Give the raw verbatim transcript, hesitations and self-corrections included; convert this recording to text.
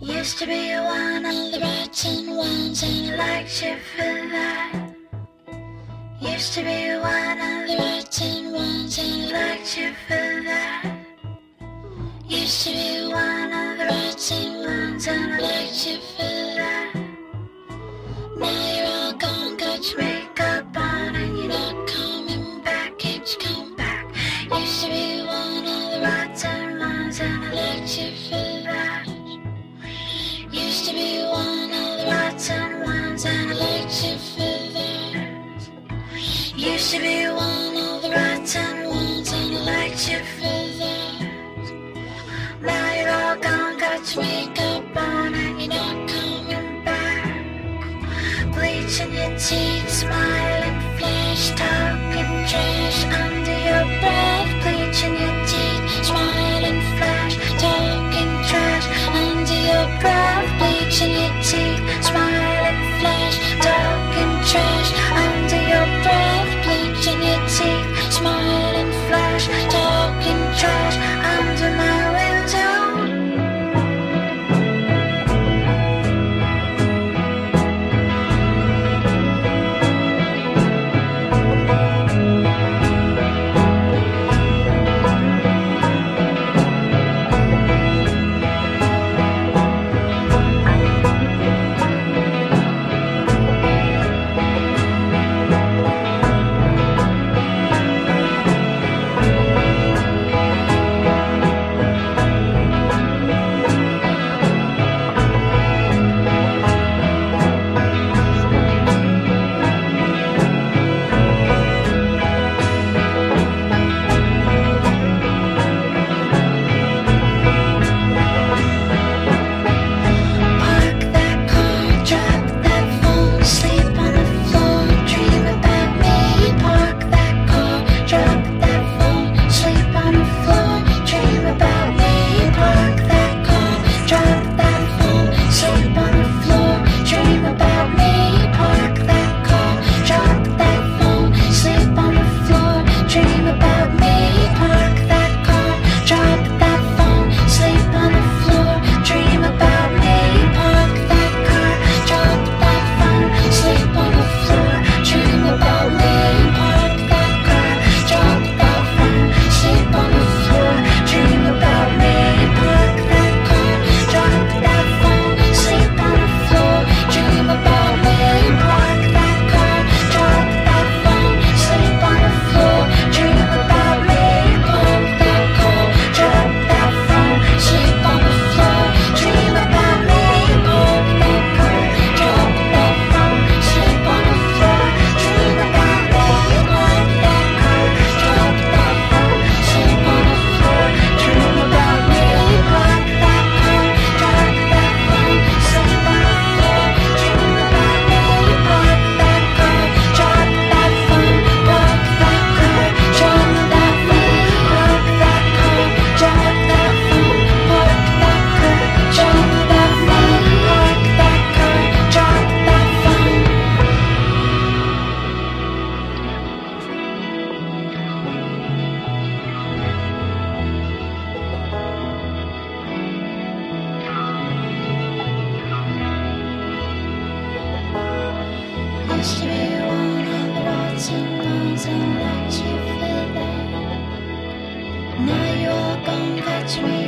Used to be one of the rotten ones, and I liked you for that. Used to be one of the rotten ones, and I liked you for that. Used to be one of the rotten ones, and I liked you for that. Now you're all gone, got your makeup on, and you're not coming back. Can't you come back? Used to be one of the rotten ones, and I liked you for that. Used to be one of the rotten ones, and I liked you for that. Used to be one of the rotten ones, and I liked you for that. Now you're all gone, got your makeup on, and you're not coming back. Bleaching your teeth, smiling, flash, talking trash under your breath. Bleaching your teeth, smiling, flash, talking trash under your breath. Bleaching your teeth, smiling, flash, talking trash under your breath. Bleaching your teeth, smiling, flash, talking trash under my window. Used to be one of the rotten ones, and I liked you for that. Now you're all gone, got your